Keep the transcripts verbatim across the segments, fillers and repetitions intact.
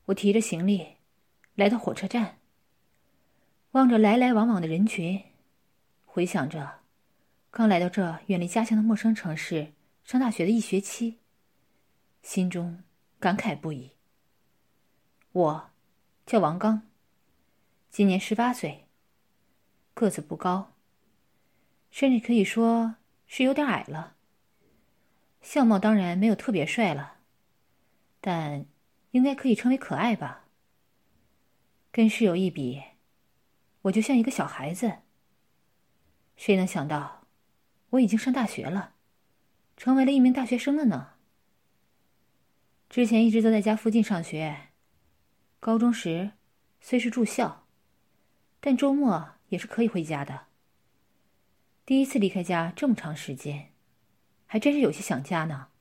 我提着行李来到火车站，望着来来往往的人群，回想着刚来到这远离家乡的陌生城市上大学的一学期，心中感慨不已。我叫王刚，今年十八岁，个子不高，甚至可以说是有点矮了。相貌当然没有特别帅了，但应该可以称为可爱吧。跟室友一比，我就像一个小孩子。谁能想到我已经上大学了，成为了一名大学生了呢？之前一直都在家附近上学，高中时虽是住校，但周末也是可以回家的。第一次离开家这么长时间，还真是有些想家呢。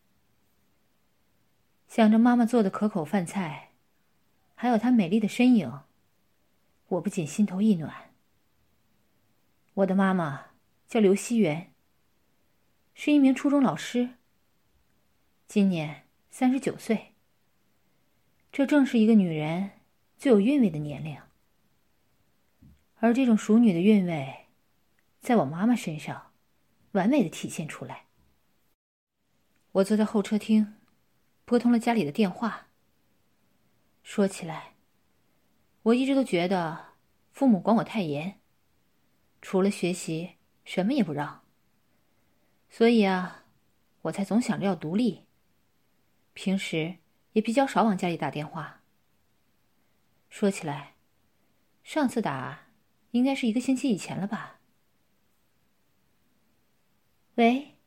想着妈妈做的可口饭菜，还有她美丽的身影，我不禁心头一暖。我的妈妈叫刘希元，是一名初中老师，今年三十九岁。这正是一个女人最有韵味的年龄，而这种淑女的韵味，在我妈妈身上完美的体现出来。我坐在候车厅，拨通了家里的电话。说起来，我一直都觉得父母管我太严，除了学习什么也不让。所以啊，我才总想着要独立，平时也比较少往家里打电话。说起来，上次打应该是一个星期以前了吧。喂，